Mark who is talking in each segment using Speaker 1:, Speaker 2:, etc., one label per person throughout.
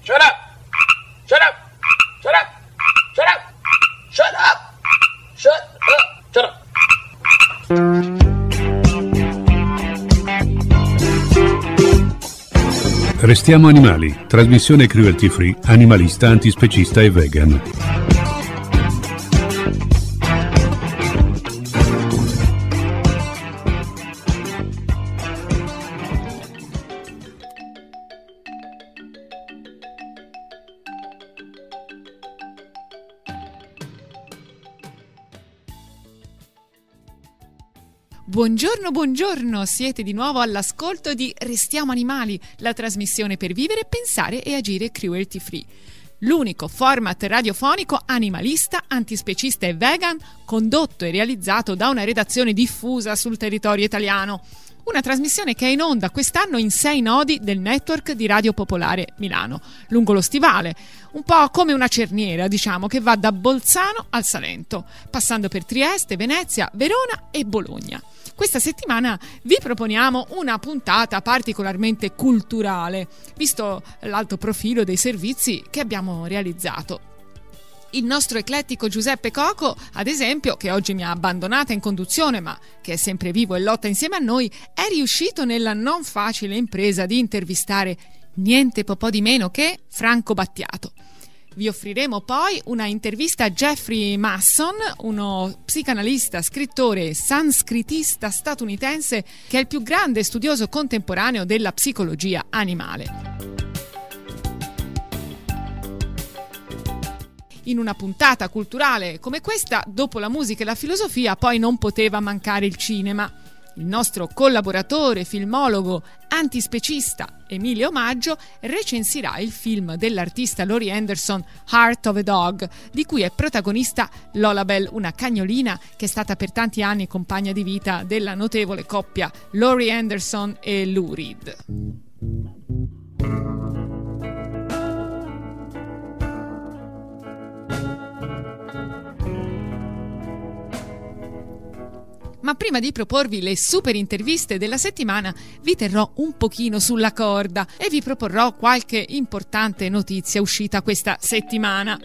Speaker 1: Shut up! Shut up! Shut up! Shut up! Shut up! Shut up! Shut up!
Speaker 2: Restiamo animali, trasmissione cruelty free, animalista, antispecista e vegan.
Speaker 3: Buongiorno, siete di nuovo all'ascolto di Restiamo Animali, la trasmissione per vivere, pensare e agire cruelty free. L'unico format radiofonico animalista, antispecista e vegan, condotto e realizzato da una redazione diffusa sul territorio italiano. Una trasmissione che è in onda quest'anno in 6 nodi del network di Radio Popolare Milano, lungo lo Stivale, un po' come una cerniera, diciamo, che va da Bolzano al Salento, passando per Trieste, Venezia, Verona e Bologna. Questa settimana vi proponiamo una puntata particolarmente culturale, visto l'alto profilo dei servizi che abbiamo realizzato. Il nostro eclettico Giuseppe Coco, ad esempio, che oggi mi ha abbandonata in conduzione ma che è sempre vivo e lotta insieme a noi, è riuscito nella non facile impresa di intervistare niente po' di meno che Franco Battiato. Vi offriremo poi una intervista a Jeffrey Masson, uno psicanalista, scrittore e sanskritista statunitense che è il più grande studioso contemporaneo della psicologia animale. In una puntata culturale come questa, dopo la musica e la filosofia, poi non poteva mancare il cinema. Il nostro collaboratore, filmologo, antispecista Emilio Maggio recensirà il film dell'artista Laurie Anderson, Heart of a Dog, di cui è protagonista Lola Bell, una cagnolina che è stata per tanti anni compagna di vita della notevole coppia Laurie Anderson e Lou Reed. Ma prima di proporvi le super interviste della settimana, vi terrò un pochino sulla corda e vi proporrò qualche importante notizia uscita questa settimana.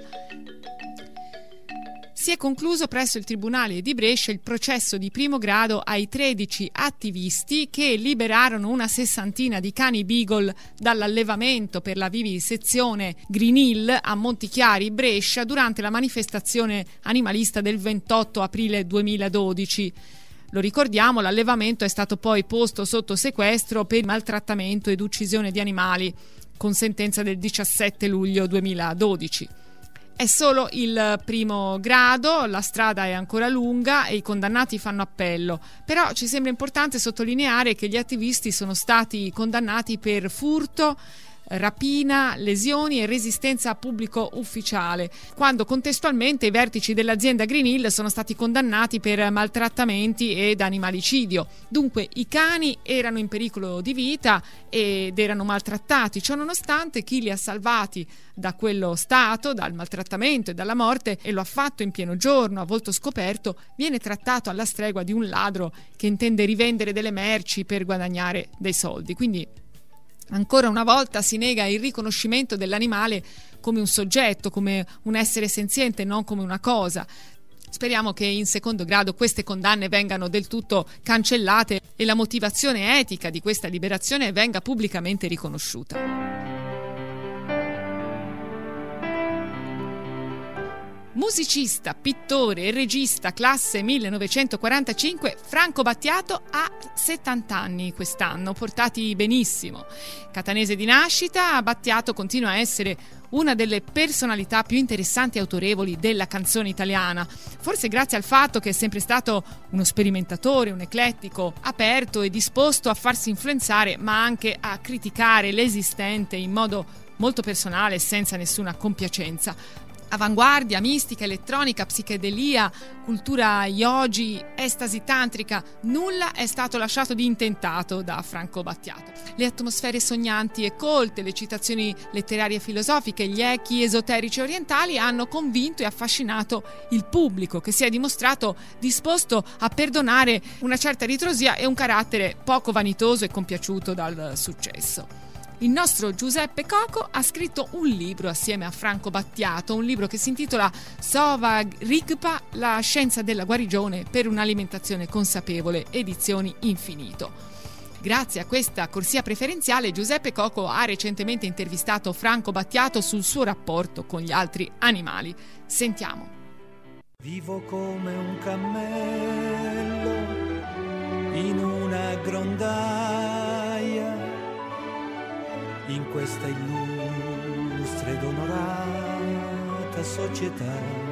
Speaker 3: Si è concluso presso il Tribunale di Brescia il processo di primo grado ai 13 attivisti che liberarono una 60 di cani Beagle dall'allevamento per la vivisezione Green Hill a Montichiari, Brescia, durante la manifestazione animalista del 28 aprile 2012. Lo ricordiamo, l'allevamento è stato poi posto sotto sequestro per maltrattamento ed uccisione di animali, con sentenza del 17 luglio 2012. È solo il primo grado, la strada è ancora lunga e i condannati fanno appello, però ci sembra importante sottolineare che gli attivisti sono stati condannati per furto, rapina, lesioni e resistenza a pubblico ufficiale, quando contestualmente i vertici dell'azienda Green Hill sono stati condannati per maltrattamenti ed animalicidio. Dunque i cani erano in pericolo di vita ed erano maltrattati. Ciò nonostante, chi li ha salvati da quello stato, dal maltrattamento e dalla morte, e lo ha fatto in pieno giorno, a volto scoperto, viene trattato alla stregua di un ladro che intende rivendere delle merci per guadagnare dei soldi. Quindi ancora una volta si nega il riconoscimento dell'animale come un soggetto, come un essere senziente, non come una cosa. Speriamo che in secondo grado queste condanne vengano del tutto cancellate e la motivazione etica di questa liberazione venga pubblicamente riconosciuta. Musicista, pittore e regista classe 1945, Franco Battiato ha 70 anni quest'anno, portati benissimo. Catanese di nascita, Battiato continua a essere una delle personalità più interessanti e autorevoli della canzone italiana, forse grazie al fatto che è sempre stato uno sperimentatore, un eclettico, aperto e disposto a farsi influenzare, ma anche a criticare l'esistente in modo molto personale e senza nessuna compiacenza. Avanguardia, mistica, elettronica, psichedelia, cultura yogi, estasi tantrica, nulla è stato lasciato di intentato da Franco Battiato. Le atmosfere sognanti e colte, le citazioni letterarie e filosofiche, gli echi esoterici orientali hanno convinto e affascinato il pubblico, che si è dimostrato disposto a perdonare una certa ritrosia e un carattere poco vanitoso e compiaciuto dal successo. Il nostro Giuseppe Coco ha scritto un libro assieme a Franco Battiato, un libro che si intitola Sova Rigpa, la scienza della guarigione per un'alimentazione consapevole, edizioni Infinito. Grazie a questa corsia preferenziale, Giuseppe Coco ha recentemente intervistato Franco Battiato sul suo rapporto con gli altri animali. Sentiamo.
Speaker 4: Vivo come un cammello in una grondaia, in questa illustre ed onorata società,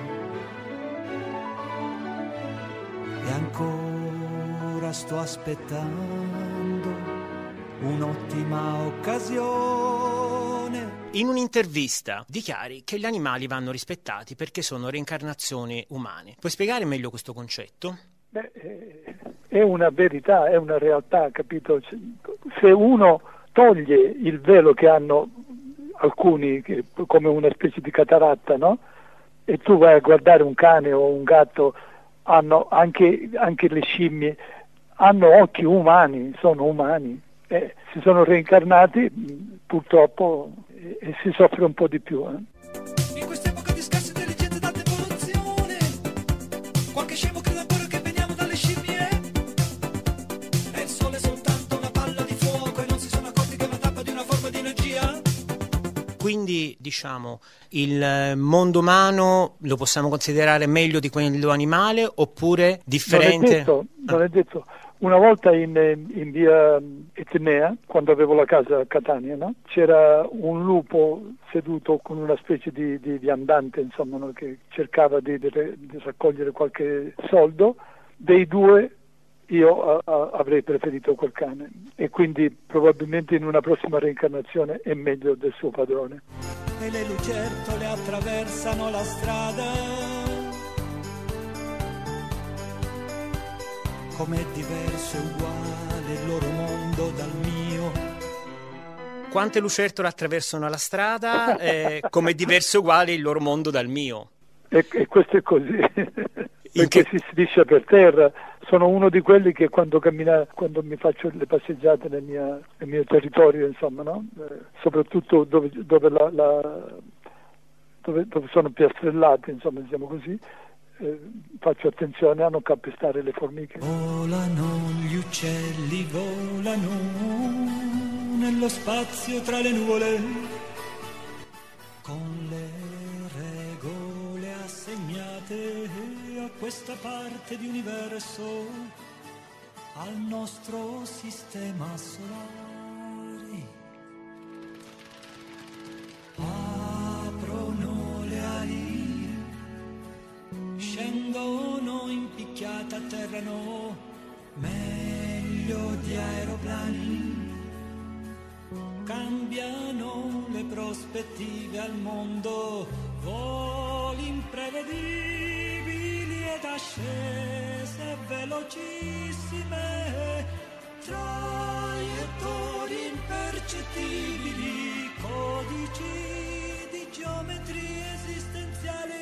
Speaker 4: e ancora sto aspettando un'ottima occasione.
Speaker 5: In un'intervista dichiari che gli animali vanno rispettati perché sono reincarnazioni umane. Puoi spiegare meglio questo concetto?
Speaker 6: È una verità, è una realtà, capito? Se uno toglie il velo che hanno alcuni, come una specie di cataratta, no? E tu vai a guardare un cane o un gatto, hanno anche le scimmie, hanno occhi umani, sono umani, si sono reincarnati purtroppo e si soffre un po' di più.
Speaker 4: In quest'epoca di scarsa intelligenza ed alta evoluzione, qualche scemo crede ancora che veniamo dalle scimmie. È il sole soltanto una palla di fuoco e non si sono accorti che è una tappa di una forma di energia.
Speaker 5: Quindi, diciamo, il mondo umano lo possiamo considerare meglio di quello animale oppure differente?
Speaker 6: Non è detto. Una volta in via Etnea, quando avevo la casa a Catania, no? C'era un lupo seduto con una specie di viandante, insomma, no? Che cercava di raccogliere qualche soldo. Dei due io avrei preferito quel cane, e quindi probabilmente in una prossima reincarnazione è meglio del suo padrone.
Speaker 4: E le lucertole attraversano la strada, com'è diverso e uguale il loro mondo dal mio.
Speaker 5: Quante lucertole attraversano la strada, com'è diverso e uguale il loro mondo dal mio.
Speaker 6: E questo è così, perché si striscia per terra. Sono uno di quelli che quando mi faccio le passeggiate nel mio territorio, insomma, no? Soprattutto dove sono piastrellati, insomma, diciamo così, faccio attenzione a non calpestare le formiche.
Speaker 4: Volano gli uccelli, volano nello spazio tra le nuvole, con le regole assegnate a questa parte di universo, al nostro sistema solare. Aprono le ali, scendono in picchiata, atterrano meglio di aeroplani, cambiano le prospettive al mondo, voli imprevedibili ed ascese velocissime, traiettorie impercettibili, codici di geometrie esistenziali.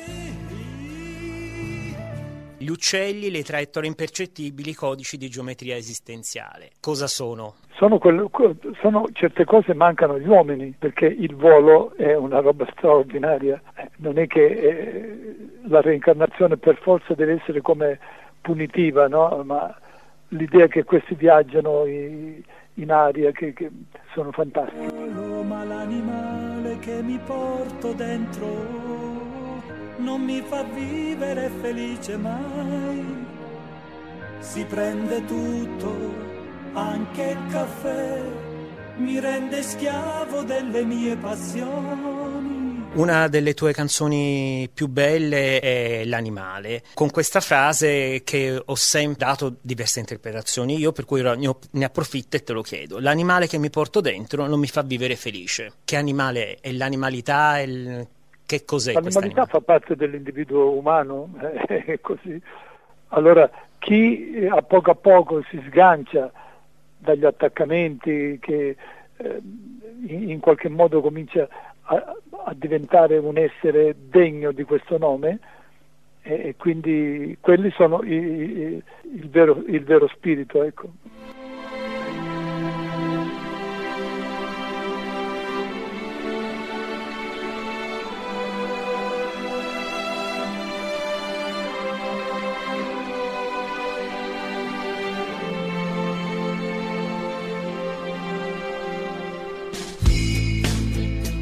Speaker 5: Gli uccelli, le traiettorie impercettibili, codici di geometria esistenziale. Cosa sono?
Speaker 6: Sono certe cose mancano agli uomini, perché il volo è una roba straordinaria. Non è che la reincarnazione per forza deve essere come punitiva, no? Ma l'idea che questi viaggiano in aria, che sono fantastici.
Speaker 4: Ma l'animale che mi porto dentro non mi fa vivere felice mai, si prende tutto, anche il caffè, mi rende schiavo delle mie passioni.
Speaker 5: Una delle tue canzoni più belle è L'animale, con questa frase che ho sempre dato diverse interpretazioni io, per cui ne approfitto e te lo chiedo. L'animale che mi porto dentro non mi fa vivere felice. Che animale è? L'animalità? Che cos'è questa
Speaker 6: animalità? Fa parte dell'individuo umano, è così. Allora, chi a poco si sgancia dagli attaccamenti, che in qualche modo comincia a diventare un essere degno di questo nome, e quindi quelli sono il vero spirito, ecco.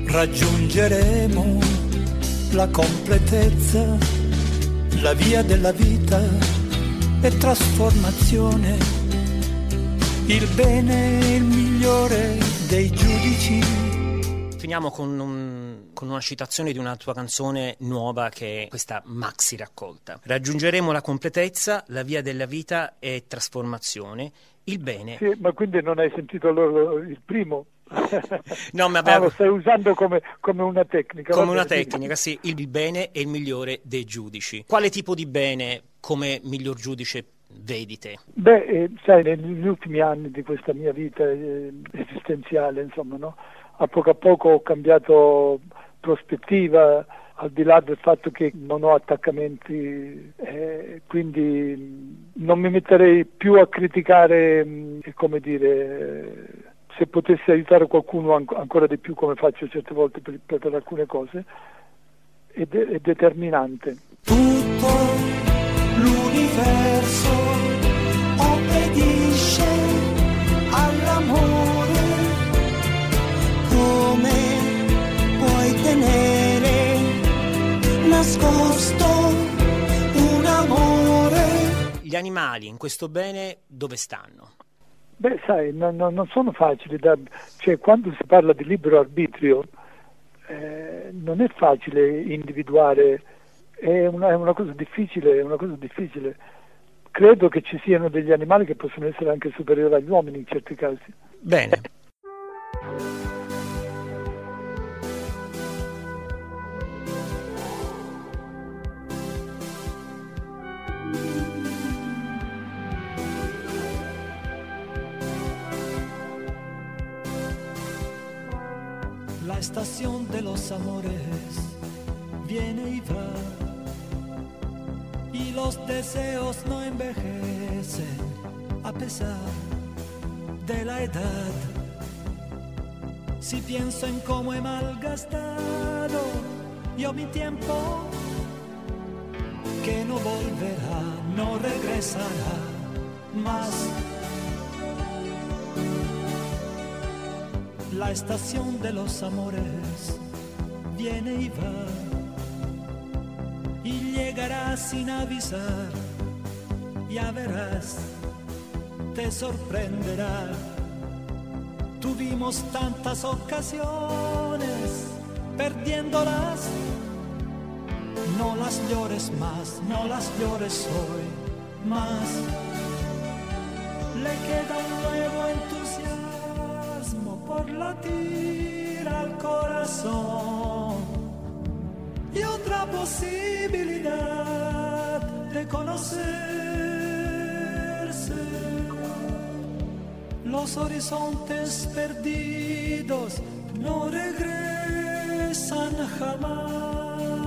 Speaker 4: Raggiungeremo la completezza, la via della vita e trasformazione, il bene e il migliore dei giudici.
Speaker 5: Finiamo con una citazione di una tua canzone nuova, che è questa maxi raccolta. Raggiungeremo la completezza, la via della vita e trasformazione, il bene.
Speaker 6: Sì, ma quindi non hai sentito il primo?
Speaker 5: No, ma
Speaker 6: lo stai usando come una tecnica.
Speaker 5: Come una tecnica, sì, il bene è il migliore dei giudici. Quale tipo di bene come miglior giudice vedi te?
Speaker 6: Beh, sai, negli ultimi anni di questa mia vita esistenziale, insomma, no? A poco ho cambiato prospettiva, al di là del fatto che non ho attaccamenti, quindi non mi metterei più a criticare, come dire, se potessi aiutare qualcuno ancora di più, come faccio certe volte per alcune cose, è determinante.
Speaker 4: Tutto l'universo obbedisce all'amore. Come puoi tenere nascosto un amore?
Speaker 5: Gli animali in questo bene dove stanno?
Speaker 6: Beh, sai, non sono facili cioè, quando si parla di libero arbitrio non è facile individuare, è una cosa difficile, Credo che ci siano degli animali che possono essere anche superiori agli uomini in certi casi.
Speaker 5: Bene.
Speaker 4: La estación de los amores viene y va, y los deseos no envejecen a pesar de la edad. Si pienso en cómo he malgastado yo mi tiempo, que no volverá, no regresará más. La estación de los amores viene y va, y llegará sin avisar, ya verás, te sorprenderá. Tuvimos tantas ocasiones, perdiéndolas, no las llores más, no las llores hoy más. Le queda un nuevo entusiasmo por latir al corazón y otra posibilidad de conocerse. Los horizontes perdidos no regresan jamás.